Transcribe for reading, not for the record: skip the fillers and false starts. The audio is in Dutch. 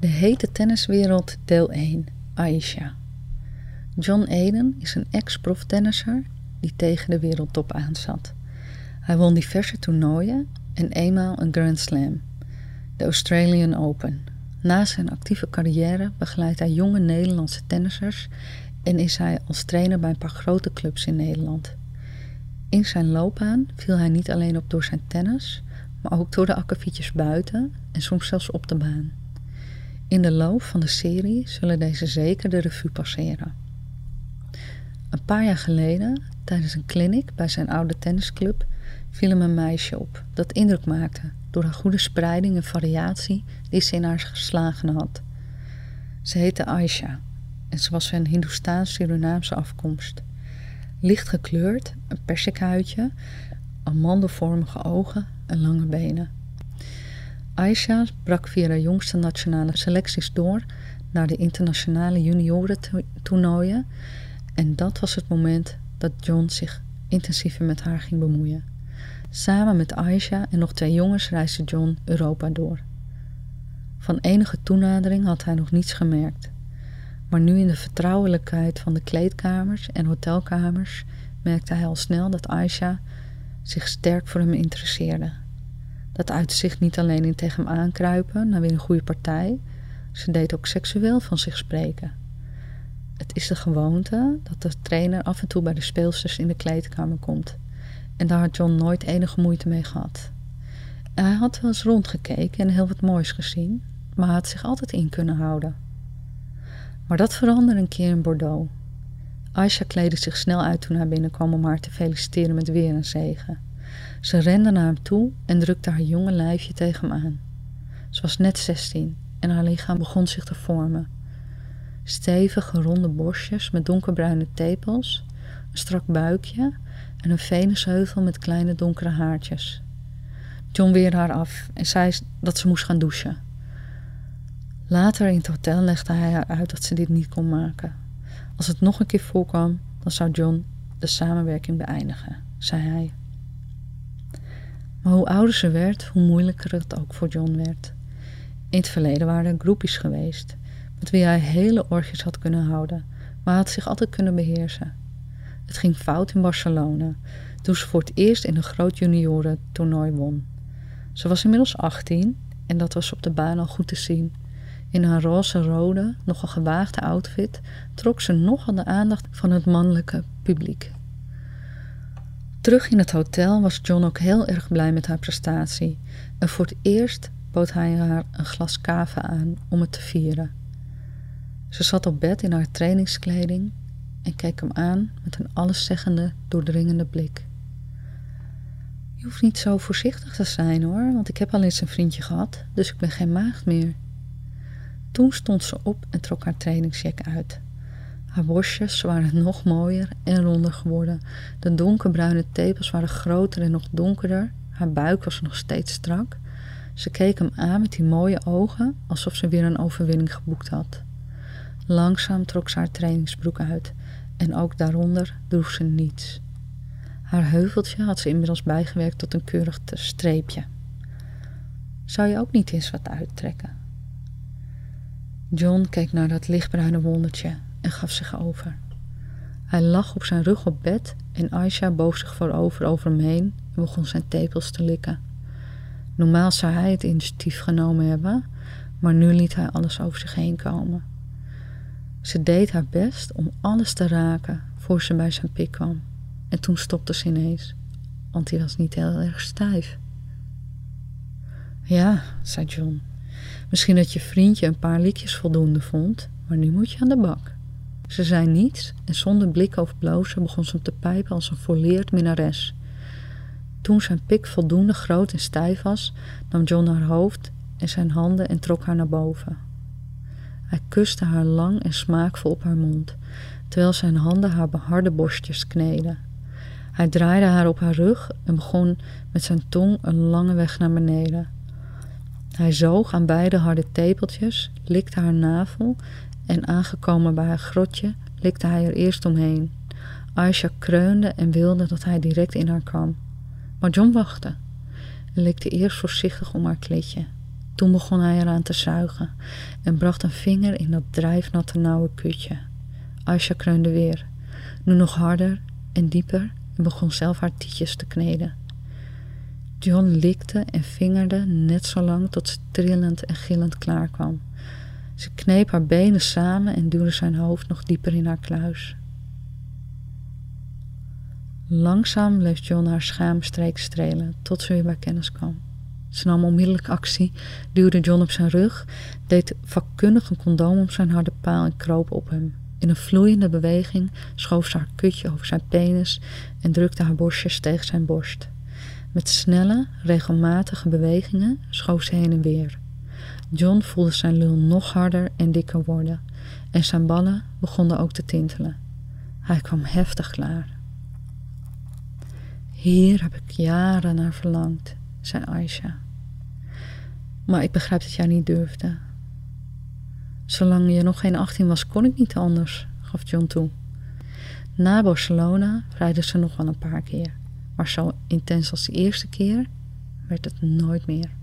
De hete tenniswereld deel 1. Aisha. John Eden is een ex-proftennisser die tegen de wereldtop aanzat. Hij won diverse toernooien en eenmaal een Grand Slam, de Australian Open. Na zijn actieve carrière begeleidt hij jonge Nederlandse tennissers en is hij als trainer bij een paar grote clubs in Nederland. In zijn loopbaan viel hij niet alleen op door zijn tennis, maar ook door de akkefietjes buiten en soms zelfs op de baan. In de loop van de serie zullen deze zeker de revue passeren. Een paar jaar geleden, tijdens een clinic bij zijn oude tennisclub, viel hem een meisje op dat indruk maakte door haar goede spreiding en variatie die ze in haar geslagen had. Ze heette Aisha en ze was van Hindoestaans-Surinaamse afkomst. Licht gekleurd, een persikhuidje, amandelvormige ogen en lange benen. Aisha brak via de jongste nationale selecties door naar de internationale juniorentoernooien en dat was het moment dat John zich intensiever met haar ging bemoeien. Samen met Aisha en nog 2 jongens reisde John Europa door. Van enige toenadering had hij nog niets gemerkt, maar nu in de vertrouwelijkheid van de kleedkamers en hotelkamers merkte hij al snel dat Aisha zich sterk voor hem interesseerde. Dat uitte zich niet alleen in tegen hem aankruipen naar weer een goede partij, ze deed ook seksueel van zich spreken. Het is de gewoonte dat de trainer af en toe bij de speelsters in de kleedkamer komt. En daar had John nooit enige moeite mee gehad. En hij had wel eens rondgekeken en heel wat moois gezien, maar hij had zich altijd in kunnen houden. Maar dat veranderde een keer in Bordeaux. Aisha kleedde zich snel uit toen hij binnenkwam om haar te feliciteren met weer een zege. Ze rende naar hem toe en drukte haar jonge lijfje tegen hem aan. Ze was net 16 en haar lichaam begon zich te vormen. Stevige, ronde borstjes met donkerbruine tepels, een strak buikje en een venusheuvel met kleine donkere haartjes. John weerde haar af en zei dat ze moest gaan douchen. Later in het hotel legde hij haar uit dat ze dit niet kon maken. Als het nog een keer voorkwam, dan zou John de samenwerking beëindigen, zei hij. Maar hoe ouder ze werd, hoe moeilijker het ook voor John werd. In het verleden waren er groepies geweest, met wie hij hele orgies had kunnen houden, maar hij had zich altijd kunnen beheersen. Het ging fout in Barcelona, toen ze voor het eerst in een groot juniorentoernooi won. Ze was inmiddels 18 en dat was op de baan al goed te zien. In haar roze-rode, nogal gewaagde outfit trok ze nogal de aandacht van het mannelijke publiek. Terug in het hotel was John ook heel erg blij met haar prestatie en voor het eerst bood hij haar een glas cava aan om het te vieren. Ze zat op bed in haar trainingskleding en keek hem aan met een alleszeggende, doordringende blik. Je hoeft niet zo voorzichtig te zijn hoor, want ik heb al eens een vriendje gehad, dus ik ben geen maagd meer. Toen stond ze op en trok haar trainingsjack uit. Haar borstjes waren nog mooier en ronder geworden. De donkerbruine tepels waren groter en nog donkerder. Haar buik was nog steeds strak. Ze keek hem aan met die mooie ogen, alsof ze weer een overwinning geboekt had. Langzaam trok ze haar trainingsbroek uit en ook daaronder droeg ze niets. Haar heuveltje had ze inmiddels bijgewerkt tot een keurig streepje. Zou je ook niet eens wat uittrekken? John keek naar dat lichtbruine wondertje en gaf zich over. Hij lag op zijn rug op bed en Aisha boog zich voorover over hem heen en begon zijn tepels te likken. Normaal zou hij het initiatief genomen hebben, maar nu liet hij alles over zich heen komen. Ze deed haar best om alles te raken voor ze bij zijn pik kwam. En toen stopte ze ineens, want hij was niet heel erg stijf. Ja, zei John, misschien dat je vriendje een paar likjes voldoende vond, maar nu moet je aan de bak. Ze zei niets en zonder blik of blozen begon ze hem te pijpen als een volleerd minnares. Toen zijn pik voldoende groot en stijf was, nam John haar hoofd en zijn handen en trok haar naar boven. Hij kuste haar lang en smaakvol op haar mond, terwijl zijn handen haar beharde borstjes kneden. Hij draaide haar op haar rug en begon met zijn tong een lange weg naar beneden. Hij zoog aan beide harde tepeltjes, likte haar navel en aangekomen bij haar grotje likte hij er eerst omheen. Aisha kreunde en wilde dat hij direct in haar kwam. Maar John wachtte en likte eerst voorzichtig om haar klitje. Toen begon hij eraan te zuigen en bracht een vinger in dat drijfnatte nauwe kutje. Aisha kreunde weer, nu nog harder en dieper, en begon zelf haar tietjes te kneden. John likte en vingerde net zo lang tot ze trillend en gillend klaar kwam. Ze kneep haar benen samen en duwde zijn hoofd nog dieper in haar kluis. Langzaam bleef John haar schaamstreek strelen tot ze weer bij kennis kwam. Ze nam onmiddellijk actie, duwde John op zijn rug, deed vakkundig een condoom om zijn harde paal en kroop op hem. In een vloeiende beweging schoof ze haar kutje over zijn penis en drukte haar borstjes tegen zijn borst. Met snelle, regelmatige bewegingen schoof ze heen en weer. John voelde zijn lul nog harder en dikker worden en zijn ballen begonnen ook te tintelen. Hij kwam heftig klaar. Hier heb ik jaren naar verlangd, zei Aisha. Maar ik begrijp dat jij niet durfde. Zolang je nog geen 18 was, kon ik niet anders, gaf John toe. Na Barcelona rijden ze nog wel een paar keer, maar zo intens als de eerste keer werd het nooit meer.